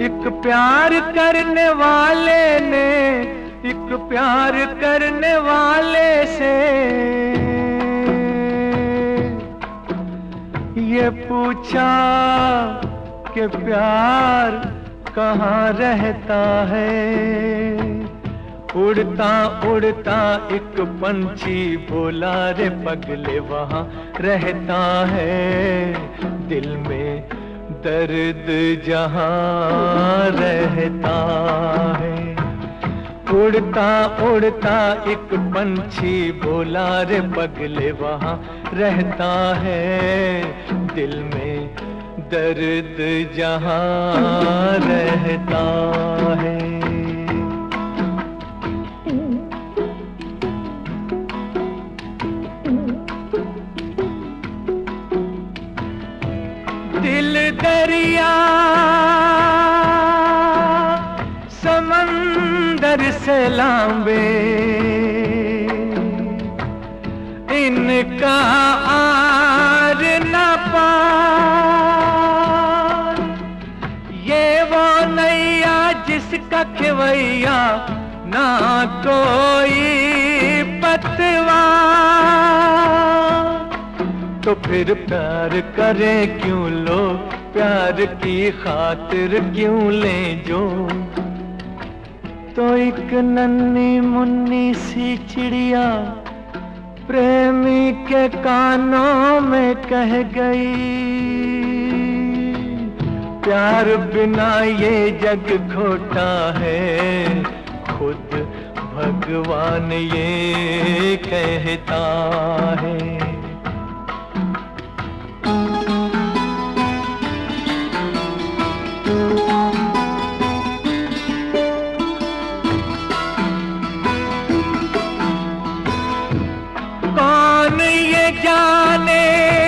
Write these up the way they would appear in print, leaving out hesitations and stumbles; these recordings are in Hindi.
एक प्यार करने वाले ने एक प्यार करने वाले से ये पूछा कि प्यार कहाँ रहता है। उड़ता उड़ता एक पंछी बोला रे पगले वहाँ रहता है। दिल में दर्द जहाँ रहता है। उड़ता उड़ता एक पंछी बोला रे पगले वहाँ रहता है। दिल में दर्द जहाँ रहता है। दिल दरिया समंदर से लांबे इनका आर न पार। ये वो नैया जिसका खेवैया ना कोई पतवार। तो फिर प्यार करें क्यों लोग, प्यार की खातिर क्यों लें जो। तो एक नन्ही मुन्नी सी चिड़िया प्रेमी के कानों में कह गई, प्यार बिना ये जग खोटा है। खुद भगवान ये कहता है। कौन ये जाने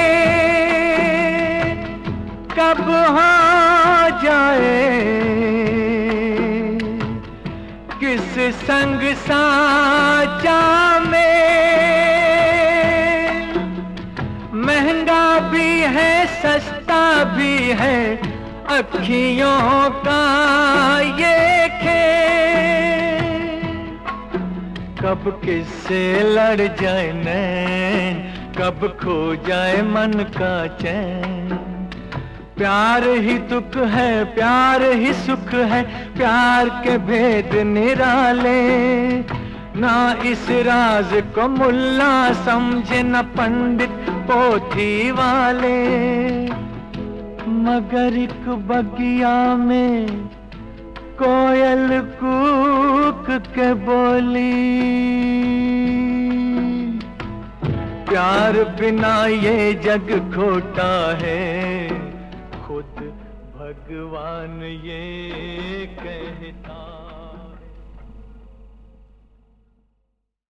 कब हो जाए, किस संग साचा में। महंगा भी है सस्ता भी है अखियों का ये खेल। कब किससे लड़ जाए नैन, कब खो जाए मन का चैन। प्यार ही दुख है प्यार ही सुख है, प्यार के भेद निराले। ना इस राज को मुल्ला समझे न पंडित पोथी वाले। मगर एक बगिया में कोयल कूक के बोली, प्यार बिना ये जग खोटा है। खुद भगवान ये कहता